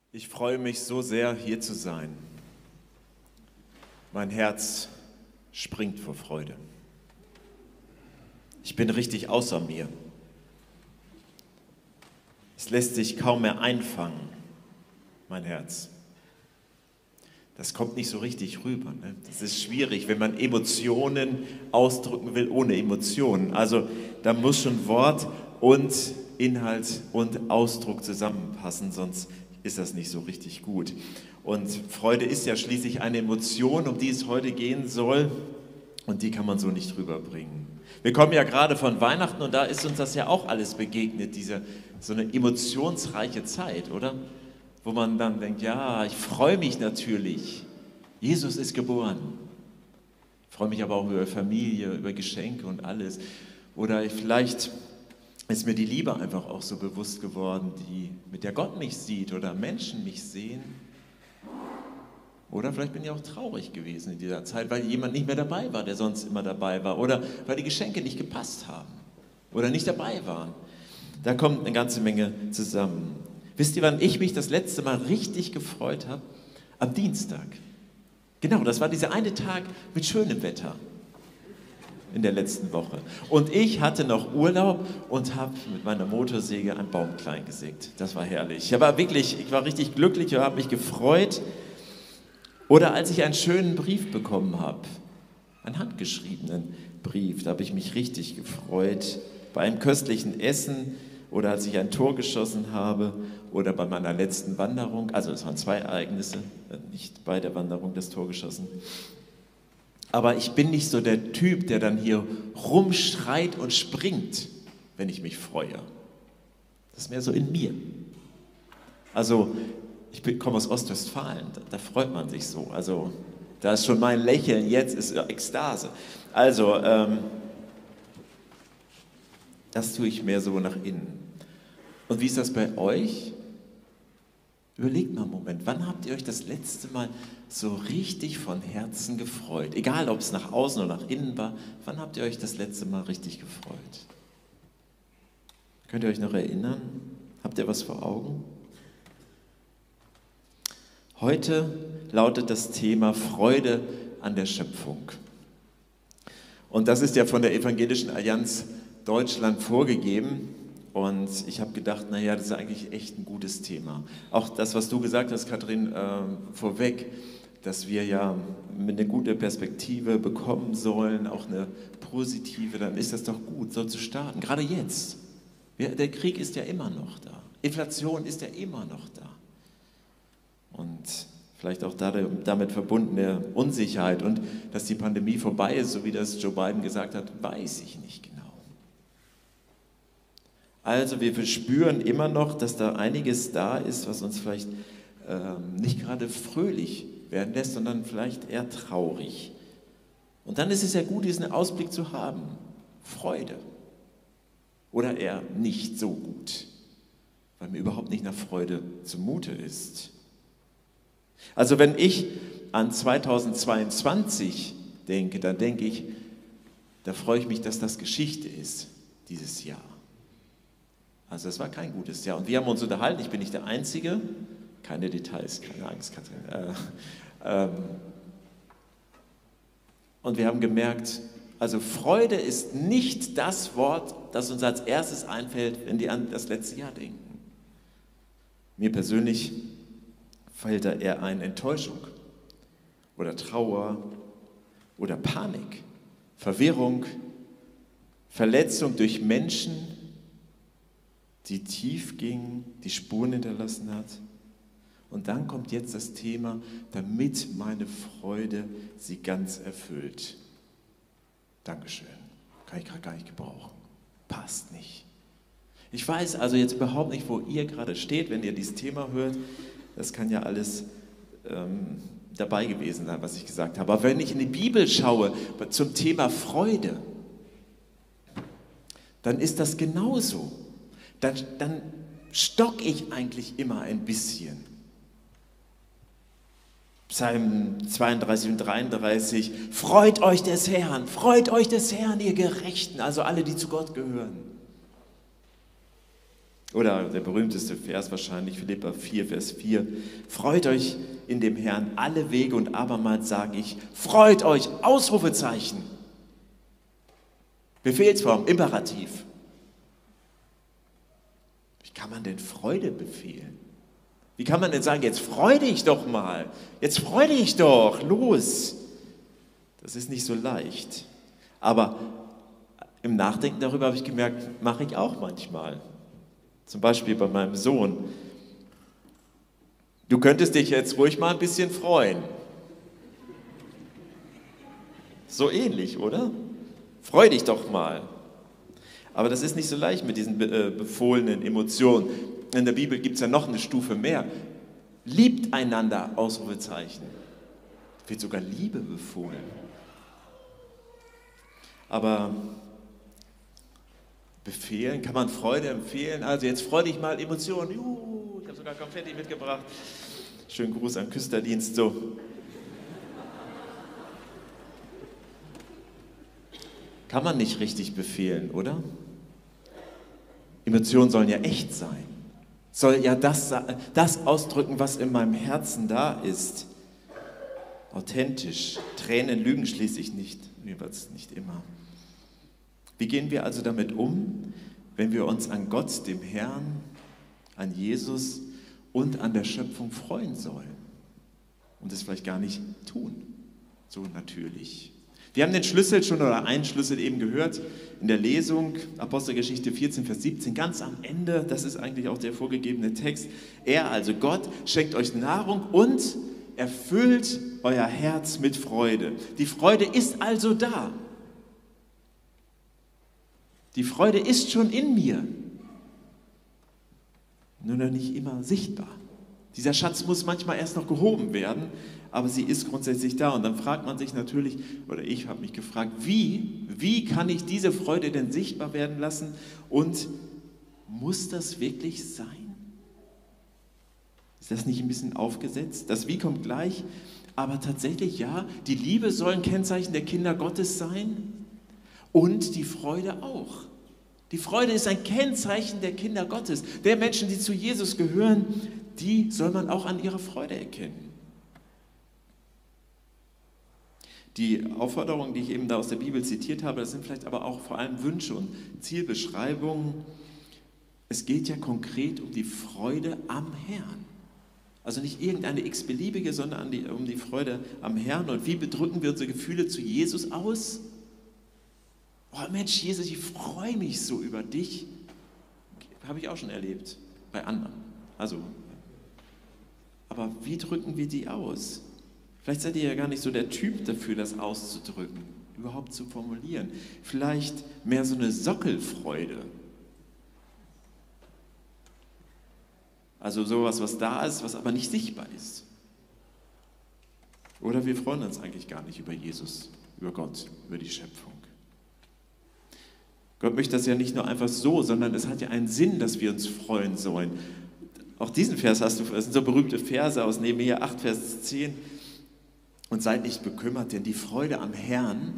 Ich freue mich so sehr, hier zu sein. Mein Herz springt vor Freude. Ich bin richtig außer mir. Es lässt sich kaum mehr einfangen, mein Herz. Das kommt nicht so richtig rüber, ne? Das ist schwierig, wenn man Emotionen ausdrücken will ohne Emotionen. Also da muss schon Wort und Inhalt und Ausdruck zusammenpassen, sonst ist das nicht so richtig gut. Und Freude ist ja schließlich eine Emotion, um die es heute gehen soll, und die kann man so nicht rüberbringen. Wir kommen ja gerade von Weihnachten und da ist uns das ja auch alles begegnet, so eine emotionsreiche Zeit, oder? Wo man dann denkt, ja, ich freue mich natürlich, Jesus ist geboren. Ich freue mich aber auch über Familie, über Geschenke und alles. Oder vielleicht ist mir die Liebe einfach auch so bewusst geworden, mit der Gott mich sieht oder Menschen mich sehen. Oder vielleicht bin ich auch traurig gewesen in dieser Zeit, weil jemand nicht mehr dabei war, der sonst immer dabei war. Oder weil die Geschenke nicht gepasst haben oder nicht dabei waren. Da kommt eine ganze Menge zusammen. Wisst ihr, wann ich mich das letzte Mal richtig gefreut habe? Am Dienstag. Genau, das war dieser eine Tag mit schönem Wetter in der letzten Woche. Und ich hatte noch Urlaub und habe mit meiner Motorsäge einen Baum klein gesägt. Das war herrlich. Ich war richtig glücklich und habe mich gefreut. Oder als ich einen schönen Brief bekommen habe, einen handgeschriebenen Brief, da habe ich mich richtig gefreut. Bei einem köstlichen Essen oder als ich ein Tor geschossen habe oder bei meiner letzten Wanderung. Also es waren 2 Ereignisse, nicht bei der Wanderung das Tor geschossen. Aber ich bin nicht so der Typ, der dann hier rumschreit und springt, wenn ich mich freue. Das ist mehr so in mir. Also ich komme aus Ostwestfalen, da freut man sich so. Also da ist schon mein Lächeln, jetzt ist Ekstase. Also das tue ich mehr so nach innen. Und wie ist das bei euch? Überlegt mal einen Moment, wann habt ihr euch das letzte Mal so richtig von Herzen gefreut? Egal, ob es nach außen oder nach innen war, wann habt ihr euch das letzte Mal richtig gefreut? Könnt ihr euch noch erinnern? Habt ihr was vor Augen? Heute lautet das Thema Freude an der Schöpfung. Und das ist ja von der Evangelischen Allianz Deutschland vorgegeben. Und ich habe gedacht, naja, das ist eigentlich echt ein gutes Thema. Auch das, was du gesagt hast, Kathrin, vorweg, dass wir ja eine gute Perspektive bekommen sollen, auch eine positive, dann ist das doch gut, so zu starten. Gerade jetzt. Der Krieg ist ja immer noch da. Inflation ist ja immer noch da. Und vielleicht auch damit verbundene Unsicherheit und dass die Pandemie vorbei ist, so wie das Joe Biden gesagt hat, weiß ich nicht genau. Also wir spüren immer noch, dass da einiges da ist, was uns vielleicht nicht gerade fröhlich werden lässt, sondern vielleicht eher traurig. Und dann ist es ja gut, diesen Ausblick zu haben. Freude. Oder eher nicht so gut, weil mir überhaupt nicht nach Freude zumute ist. Also wenn ich an 2022 denke, dann denke ich, da freue ich mich, dass das Geschichte ist, dieses Jahr. Also es war kein gutes Jahr. Und wir haben uns unterhalten, ich bin nicht der Einzige, keine Details, keine Angst, Kathrin. Und wir haben gemerkt, also Freude ist nicht das Wort, das uns als erstes einfällt, wenn wir an das letzte Jahr denken. Mir persönlich fällt da eher ein Enttäuschung oder Trauer oder Panik, Verwirrung, Verletzung durch Menschen, die tief ging, die Spuren hinterlassen hat. Und dann kommt jetzt das Thema, damit meine Freude sie ganz erfüllt. Dankeschön. Kann ich gerade gar nicht gebrauchen. Passt nicht. Ich weiß also jetzt überhaupt nicht, wo ihr gerade steht, wenn ihr dieses Thema hört. Das kann ja alles dabei gewesen sein, was ich gesagt habe. Aber wenn ich in die Bibel schaue zum Thema Freude, dann ist das genauso. Dann stock ich eigentlich immer ein bisschen. Psalm 32 und 33, freut euch des Herrn, ihr Gerechten, also alle, die zu Gott gehören. Oder der berühmteste Vers wahrscheinlich, Philipper 4, Vers 4. Freut euch in dem Herrn alle Wege und abermals sage ich, freut euch, Ausrufezeichen. Befehlsform, Imperativ. Wie kann man denn Freude befehlen? Wie kann man denn sagen, jetzt freu dich doch mal, jetzt freu dich doch, los. Das ist nicht so leicht. Aber im Nachdenken darüber habe ich gemerkt, mache ich auch manchmal. Zum Beispiel bei meinem Sohn. Du könntest dich jetzt ruhig mal ein bisschen freuen. So ähnlich, oder? Freu dich doch mal. Aber das ist nicht so leicht mit diesen befohlenen Emotionen. In der Bibel gibt es ja noch eine Stufe mehr. Liebt einander, Ausrufezeichen. Wird sogar Liebe befohlen. Aber befehlen, kann man Freude empfehlen? Also jetzt freu dich mal, Emotionen. Juhu, ich habe sogar Konfetti mitgebracht. Schönen Gruß an Küsterdienst. So. Kann man nicht richtig befehlen, oder? Emotionen sollen ja echt sein. Soll ja das ausdrücken, was in meinem Herzen da ist. Authentisch. Tränen lügen schließlich nicht. Jedenfalls nicht immer. Wie gehen wir also damit um, wenn wir uns an Gott, dem Herrn, an Jesus und an der Schöpfung freuen sollen und es vielleicht gar nicht tun, so natürlich? Wir haben den Schlüssel schon oder einen Schlüssel eben gehört in der Lesung, Apostelgeschichte 14, Vers 17, ganz am Ende, das ist eigentlich auch der vorgegebene Text. Er, also Gott, schenkt euch Nahrung und erfüllt euer Herz mit Freude. Die Freude ist also da. Die Freude ist schon in mir, nur noch nicht immer sichtbar. Dieser Schatz muss manchmal erst noch gehoben werden, aber sie ist grundsätzlich da. Und dann fragt man sich natürlich, oder ich habe mich gefragt, wie kann ich diese Freude denn sichtbar werden lassen und muss das wirklich sein? Ist das nicht ein bisschen aufgesetzt? Das Wie kommt gleich, aber tatsächlich ja, die Liebe soll ein Kennzeichen der Kinder Gottes sein. Und die Freude auch. Die Freude ist ein Kennzeichen der Kinder Gottes. Der Menschen, die zu Jesus gehören, die soll man auch an ihrer Freude erkennen. Die Aufforderungen, die ich eben da aus der Bibel zitiert habe, das sind vielleicht aber auch vor allem Wünsche und Zielbeschreibungen. Es geht ja konkret um die Freude am Herrn. Also nicht irgendeine x-beliebige, sondern um die Freude am Herrn. Und wie bedrücken wir unsere Gefühle zu Jesus aus? Oh Mensch, Jesus, ich freue mich so über dich. Habe ich auch schon erlebt, bei anderen. Aber wie drücken wir die aus? Vielleicht seid ihr ja gar nicht so der Typ dafür, das auszudrücken, überhaupt zu formulieren. Vielleicht mehr so eine Sockelfreude. Also sowas, was da ist, was aber nicht sichtbar ist. Oder wir freuen uns eigentlich gar nicht über Jesus, über Gott, über die Schöpfung. Gott möchte das ja nicht nur einfach so, sondern es hat ja einen Sinn, dass wir uns freuen sollen. Auch diesen Vers hast du, das sind so berühmte Verse aus Nehemia 8, Vers 10. Und seid nicht bekümmert, denn die Freude am Herrn,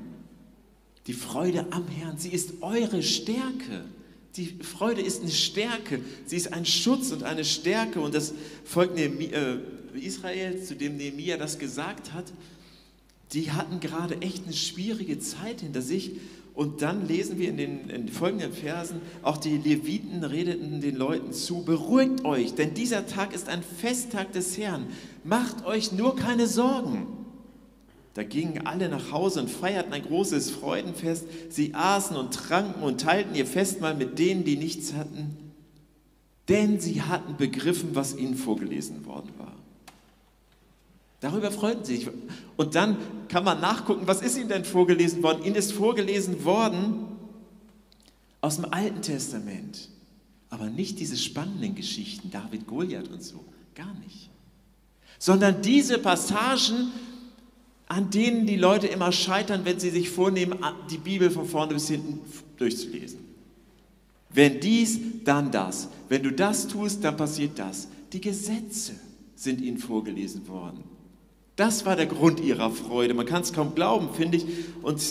sie ist eure Stärke. Die Freude ist eine Stärke, sie ist ein Schutz und eine Stärke. Und das Volk Israel, zu dem Nehemia das gesagt hat, die hatten gerade echt eine schwierige Zeit hinter sich. Und dann lesen wir in den folgenden Versen, auch die Leviten redeten den Leuten zu, beruhigt euch, denn dieser Tag ist ein Festtag des Herrn. Macht euch nur keine Sorgen. Da gingen alle nach Hause und feierten ein großes Freudenfest. Sie aßen und tranken und teilten ihr Festmahl mit denen, die nichts hatten, denn sie hatten begriffen, was ihnen vorgelesen worden war. Darüber freuten sie sich. Und dann kann man nachgucken, was ist ihnen denn vorgelesen worden? Ihnen ist vorgelesen worden aus dem Alten Testament. Aber nicht diese spannenden Geschichten, David, Goliath und so, gar nicht. Sondern diese Passagen, an denen die Leute immer scheitern, wenn sie sich vornehmen, die Bibel von vorne bis hinten durchzulesen. Wenn dies, dann das. Wenn du das tust, dann passiert das. Die Gesetze sind ihnen vorgelesen worden. Das war der Grund ihrer Freude. Man kann es kaum glauben, finde ich. Und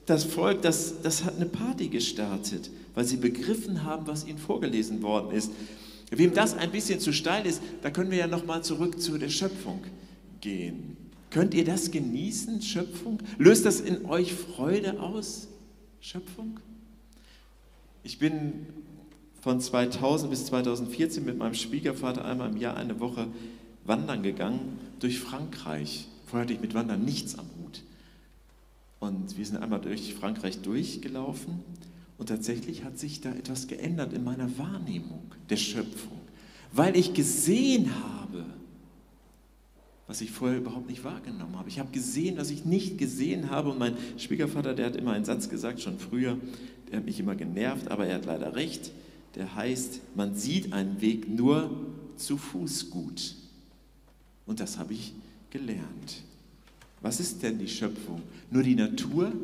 das Volk, das hat eine Party gestartet, weil sie begriffen haben, was ihnen vorgelesen worden ist. Wem das ein bisschen zu steil ist, da können wir ja nochmal zurück zu der Schöpfung gehen. Könnt ihr das genießen, Schöpfung? Löst das in euch Freude aus, Schöpfung? Ich bin von 2000 bis 2014 mit meinem Schwiegervater einmal im Jahr eine Woche wandern gegangen durch Frankreich. Vorher hatte ich mit Wandern nichts am Hut. Und wir sind einmal durch Frankreich durchgelaufen und tatsächlich hat sich da etwas geändert in meiner Wahrnehmung der Schöpfung, weil ich gesehen habe, was ich vorher überhaupt nicht wahrgenommen habe. Ich habe gesehen, was ich nicht gesehen habe, und mein Schwiegervater, der hat immer einen Satz gesagt, schon früher, der hat mich immer genervt, aber er hat leider recht, der heißt, man sieht einen Weg nur zu Fuß gut. Und das habe ich gelernt. Was ist denn die Schöpfung? Nur die Natur?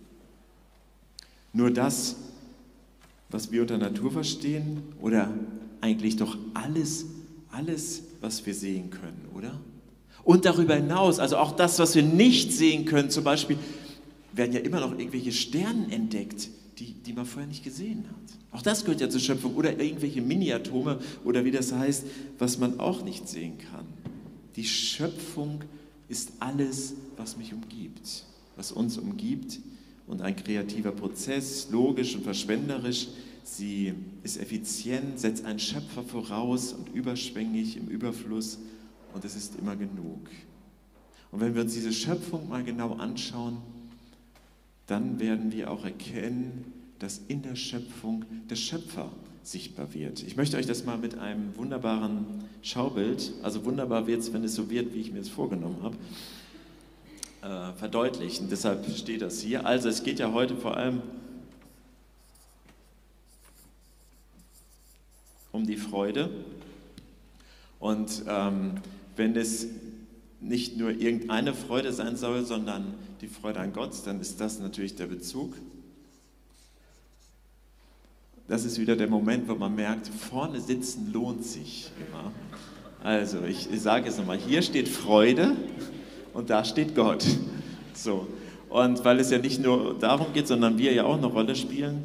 Nur das, was wir unter Natur verstehen? Oder eigentlich doch alles, was wir sehen können, oder? Und darüber hinaus, also auch das, was wir nicht sehen können, zum Beispiel werden ja immer noch irgendwelche Sterne entdeckt, die man vorher nicht gesehen hat. Auch das gehört ja zur Schöpfung. Oder irgendwelche Mini-Atome oder wie das heißt, was man auch nicht sehen kann. Die Schöpfung ist alles, was mich umgibt, was uns umgibt, und ein kreativer Prozess, logisch und verschwenderisch. Sie ist effizient, setzt einen Schöpfer voraus und überschwänglich im Überfluss, und es ist immer genug. Und wenn wir uns diese Schöpfung mal genau anschauen, dann werden wir auch erkennen, dass in der Schöpfung der Schöpfer sichtbar wird. Ich möchte euch das mal mit einem wunderbaren Schaubild, also wunderbar wird es, wenn es so wird, wie ich mir es vorgenommen habe, verdeutlichen. Deshalb steht das hier. Also es geht ja heute vor allem um die Freude. Und wenn es nicht nur irgendeine Freude sein soll, sondern die Freude an Gott, dann ist das natürlich der Bezug. Das ist wieder der Moment, wo man merkt, vorne sitzen lohnt sich immer. Also ich sage es nochmal, hier steht Freude und da steht Gott. So. Und weil es ja nicht nur darum geht, sondern wir ja auch eine Rolle spielen,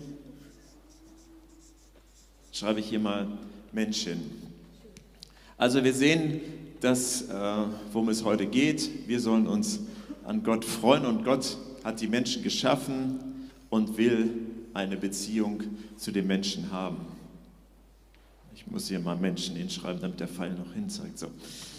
schreibe ich hier mal Menschen. Also wir sehen, dass, worum es heute geht. Wir sollen uns an Gott freuen, und Gott hat die Menschen geschaffen und will eine Beziehung zu den Menschen haben. Ich muss hier mal Menschen hinschreiben, damit der Pfeil noch hin zeigt. So.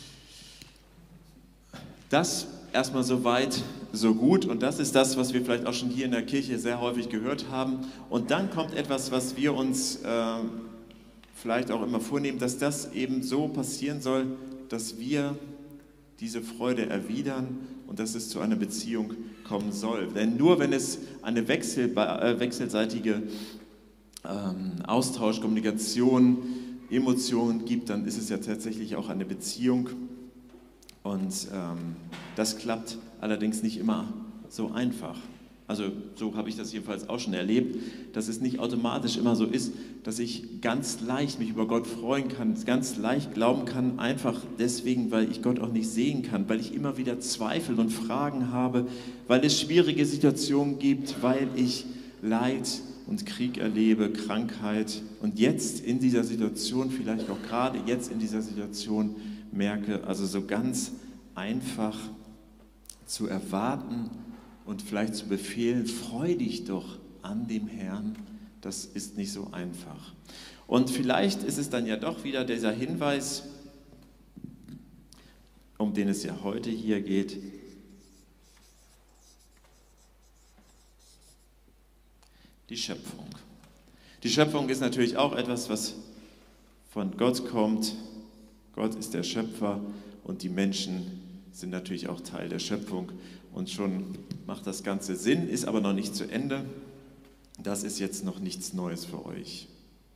Das erstmal so weit, so gut, und das ist das, was wir vielleicht auch schon hier in der Kirche sehr häufig gehört haben. Und dann kommt etwas, was wir uns vielleicht auch immer vornehmen, dass das eben so passieren soll, dass wir diese Freude erwidern und dass es zu einer Beziehung kommen soll. Denn nur wenn es eine wechselseitige Austausch, Kommunikation, Emotionen gibt, dann ist es ja tatsächlich auch eine Beziehung. Und das klappt allerdings nicht immer so einfach. Also so habe ich das jedenfalls auch schon erlebt, dass es nicht automatisch immer so ist, dass ich ganz leicht mich über Gott freuen kann, ganz leicht glauben kann, einfach deswegen, weil ich Gott auch nicht sehen kann, weil ich immer wieder Zweifel und Fragen habe, weil es schwierige Situationen gibt, weil ich Leid und Krieg erlebe, Krankheit, und jetzt in dieser Situation, vielleicht auch gerade jetzt in dieser Situation merke, also so ganz einfach zu erwarten und vielleicht zu befehlen, freu dich doch an dem Herrn, das ist nicht so einfach. Und vielleicht ist es dann ja doch wieder dieser Hinweis, um den es ja heute hier geht. Die Schöpfung. Die Schöpfung ist natürlich auch etwas, was von Gott kommt. Gott ist der Schöpfer und die Menschen sind natürlich auch Teil der Schöpfung. Und schon macht das Ganze Sinn, ist aber noch nicht zu Ende. Das ist jetzt noch nichts Neues für euch.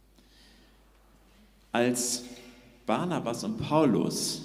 Als Barnabas und Paulus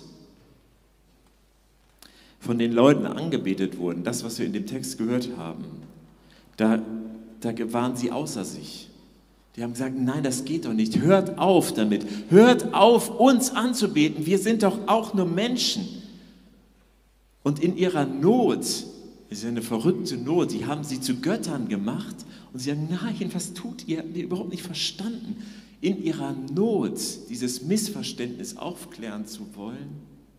von den Leuten angebetet wurden, das, was wir in dem Text gehört haben, da waren sie außer sich. Die haben gesagt, nein, das geht doch nicht. Hört auf damit. Hört auf, uns anzubeten. Wir sind doch auch nur Menschen. Und in ihrer Not ist ja eine verrückte Not. Sie haben sie zu Göttern gemacht und sie sagen, nein, was tut ihr? Habt ihr überhaupt nicht verstanden? In ihrer Not dieses Missverständnis aufklären zu wollen,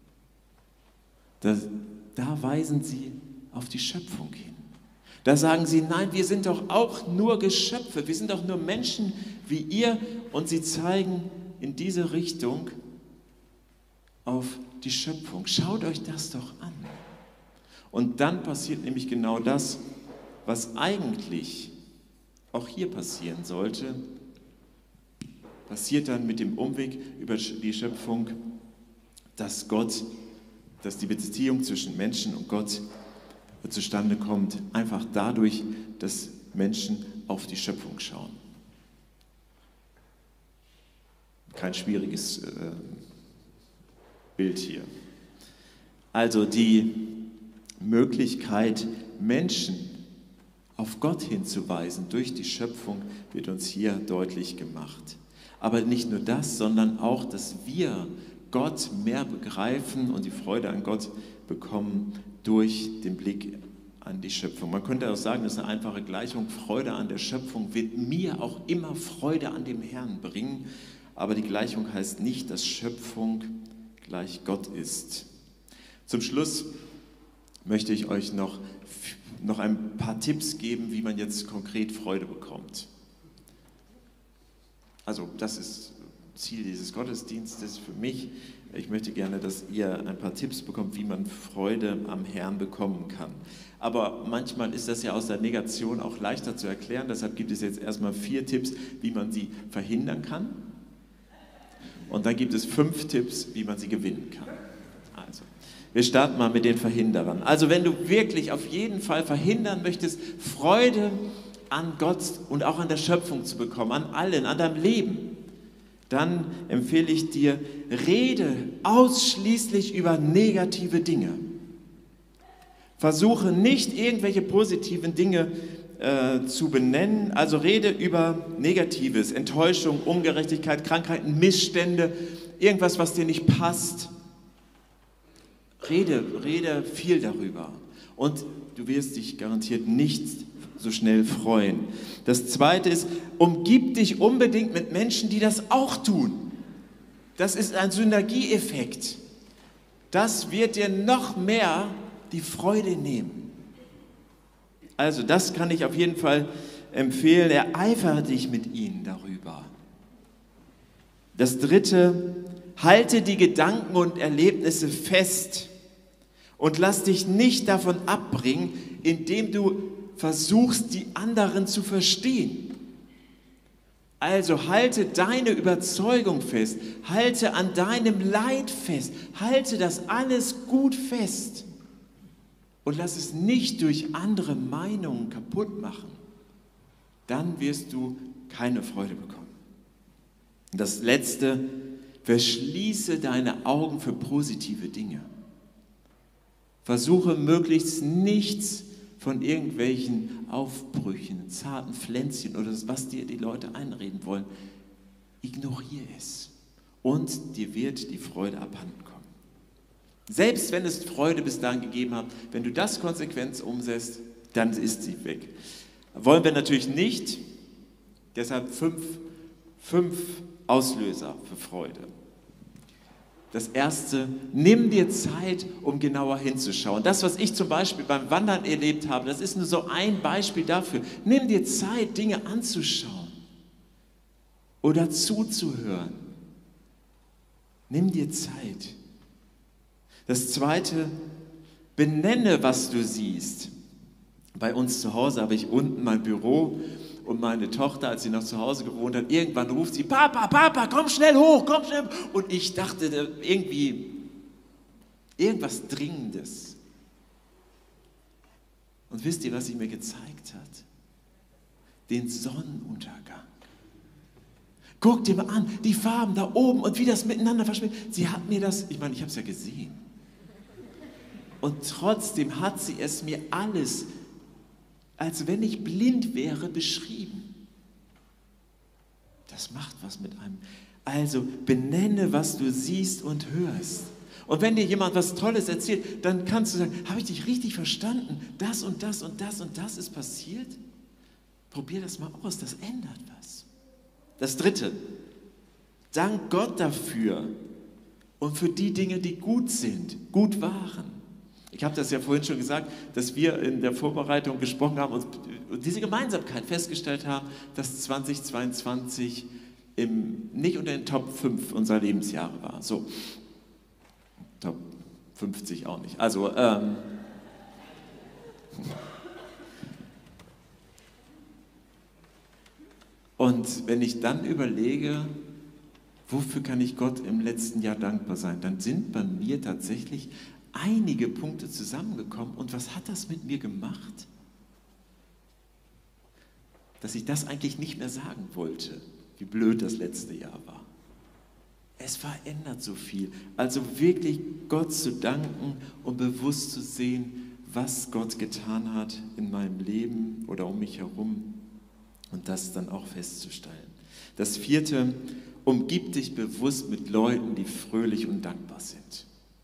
da weisen sie auf die Schöpfung hin. Da sagen sie, nein, wir sind doch auch nur Geschöpfe, wir sind doch nur Menschen wie ihr. Und sie zeigen in diese Richtung auf die Schöpfung. Schaut euch das doch an. Und dann passiert nämlich genau das, was eigentlich auch hier passieren sollte. Passiert dann mit dem Umweg über die Schöpfung, dass die Beziehung zwischen Menschen und Gott zustande kommt, einfach dadurch, dass Menschen auf die Schöpfung schauen. Kein schwieriges Bild hier. Also die Möglichkeit, Menschen auf Gott hinzuweisen durch die Schöpfung, wird uns hier deutlich gemacht. Aber nicht nur das, sondern auch, dass wir Gott mehr begreifen und die Freude an Gott bekommen durch den Blick an die Schöpfung. Man könnte auch sagen, das ist eine einfache Gleichung, Freude an der Schöpfung wird mir auch immer Freude an dem Herrn bringen, aber die Gleichung heißt nicht, dass Schöpfung gleich Gott ist. Zum Schluss möchte ich euch noch ein paar Tipps geben, wie man jetzt konkret Freude bekommt. Also das ist Ziel dieses Gottesdienstes für mich. Ich möchte gerne, dass ihr ein paar Tipps bekommt, wie man Freude am Herrn bekommen kann. Aber manchmal ist das ja aus der Negation auch leichter zu erklären. Deshalb gibt es jetzt erstmal 4 Tipps, wie man sie verhindern kann. Und dann gibt es 5 Tipps, wie man sie gewinnen kann. Also, wir starten mal mit den Verhinderern. Also wenn du wirklich auf jeden Fall verhindern möchtest, Freude an Gott und auch an der Schöpfung zu bekommen, an allen, an deinem Leben, dann empfehle ich dir, rede ausschließlich über negative Dinge. Versuche nicht irgendwelche positiven Dinge zu benennen, also rede über Negatives, Enttäuschung, Ungerechtigkeit, Krankheiten, Missstände, irgendwas, was dir nicht passt. Rede viel darüber und du wirst dich garantiert nicht so schnell freuen. Das Zweite ist, umgib dich unbedingt mit Menschen, die das auch tun. Das ist ein Synergieeffekt. Das wird dir noch mehr die Freude nehmen. Also das kann ich auf jeden Fall empfehlen. Ereifere dich mit ihnen darüber. Das Dritte, halte die Gedanken und Erlebnisse fest und lass dich nicht davon abbringen, indem du versuchst, die anderen zu verstehen. Also halte deine Überzeugung fest, halte an deinem Leid fest, halte das alles gut fest und lass es nicht durch andere Meinungen kaputt machen. Dann wirst du keine Freude bekommen. Und das Letzte, verschließe deine Augen für positive Dinge. Versuche möglichst nichts von irgendwelchen Aufbrüchen, zarten Pflänzchen oder das, was dir die Leute einreden wollen. Ignoriere es und dir wird die Freude abhanden kommen. Selbst wenn es Freude bis dahin gegeben hat, wenn du das konsequent umsetzt, dann ist sie weg. Wollen wir natürlich nicht, deshalb fünf Auslöser für Freude. Das Erste, nimm dir Zeit, um genauer hinzuschauen. Das, was ich zum Beispiel beim Wandern erlebt habe, das ist nur so ein Beispiel dafür. Nimm dir Zeit, Dinge anzuschauen oder zuzuhören. Nimm dir Zeit. Das Zweite, benenne, was du siehst. Bei uns zu Hause habe ich unten mein Büro und meine Tochter, als sie noch zu Hause gewohnt hat, irgendwann ruft sie, Papa, Papa, komm schnell hoch, komm schnell. Und ich dachte irgendwie, irgendwas Dringendes. Und wisst ihr, was sie mir gezeigt hat? Den Sonnenuntergang. Guck dir mal an, die Farben da oben und wie das miteinander verschwindet. Sie hat mir das, ich meine, ich habe es ja gesehen. Und trotzdem hat sie es mir alles, als wenn ich blind wäre, beschrieben. Das macht was mit einem. Also benenne, was du siehst und hörst. Und wenn dir jemand was Tolles erzählt, dann kannst du sagen, habe ich dich richtig verstanden? Das und das und das und das ist passiert? Probier das mal aus, das ändert was. Das Dritte, dank Gott dafür und für die Dinge, die gut sind, gut waren. Ich habe das ja vorhin schon gesagt, dass wir in der Vorbereitung gesprochen haben und diese Gemeinsamkeit festgestellt haben, dass 2022 nicht unter den Top 5 unserer Lebensjahre war. So, Top 50 auch nicht. Also, und wenn ich dann überlege, wofür kann ich Gott im letzten Jahr dankbar sein, dann sind bei mir tatsächlich einige Punkte zusammengekommen. Und was hat das mit mir gemacht? Dass ich das eigentlich nicht mehr sagen wollte, wie blöd das letzte Jahr war. Es verändert so viel. Also wirklich Gott zu danken und bewusst zu sehen, was Gott getan hat in meinem Leben oder um mich herum und das dann auch festzustellen. Das Vierte, umgib dich bewusst mit Leuten, die fröhlich und dankbar sind.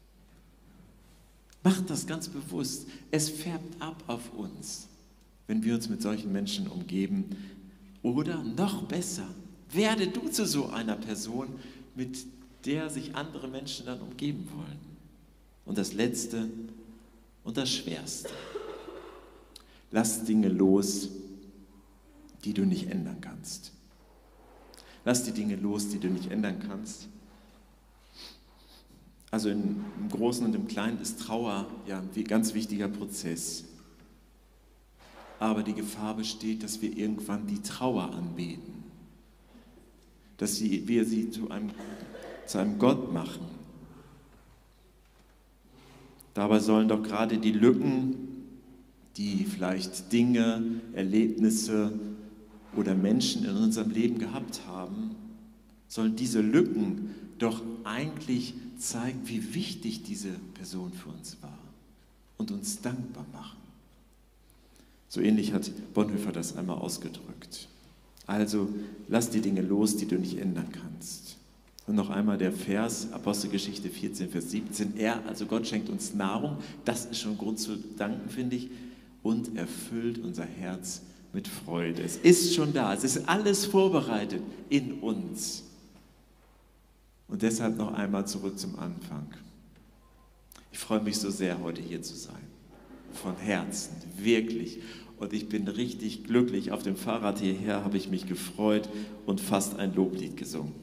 Mach das ganz bewusst. Es färbt ab auf uns, wenn wir uns mit solchen Menschen umgeben. Oder noch besser, werde du zu so einer Person, mit der sich andere Menschen dann umgeben wollen. Und das Letzte und das Schwerste. Lass Dinge los, die du nicht ändern kannst. Lass die Dinge los, die du nicht ändern kannst. Also im Großen und im Kleinen ist Trauer ja ein ganz wichtiger Prozess. Aber die Gefahr besteht, dass wir irgendwann die Trauer anbeten. Dass wir sie zu einem Gott machen. Dabei sollen doch gerade die Lücken, die vielleicht Dinge, Erlebnisse oder Menschen in unserem Leben gehabt haben, sollen diese Lücken doch eigentlich zeigen, wie wichtig diese Person für uns war und uns dankbar machen. So ähnlich hat Bonhoeffer das einmal ausgedrückt. Also lass die Dinge los, die du nicht ändern kannst. Und noch einmal der Vers, Apostelgeschichte 14, Vers 17. Also Gott schenkt uns Nahrung, das ist schon Grund zu danken, finde ich, und erfüllt unser Herz mit Freude. Es ist schon da, es ist alles vorbereitet in uns. Und deshalb noch einmal zurück zum Anfang. Ich freue mich so sehr, heute hier zu sein. Von Herzen, wirklich. Und ich bin richtig glücklich. Auf dem Fahrrad hierher habe ich mich gefreut und fast ein Loblied gesungen.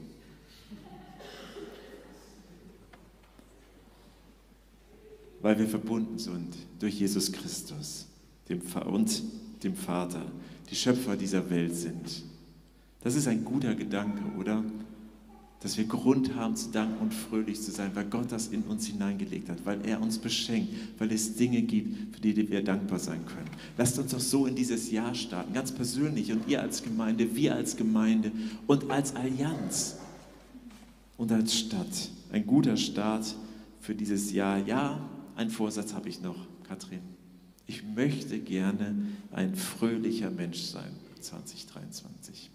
Weil wir verbunden sind durch Jesus Christus und dem Vater, die Schöpfer dieser Welt sind. Das ist ein guter Gedanke, oder? Dass wir Grund haben zu danken und fröhlich zu sein, weil Gott das in uns hineingelegt hat, weil er uns beschenkt, weil es Dinge gibt, für die wir dankbar sein können. Lasst uns doch so in dieses Jahr starten, ganz persönlich und ihr als Gemeinde, wir als Gemeinde und als Allianz und als Stadt. Ein guter Start für dieses Jahr. Ja, einen Vorsatz habe ich noch, Katrin. Ich möchte gerne ein fröhlicher Mensch sein, 2023.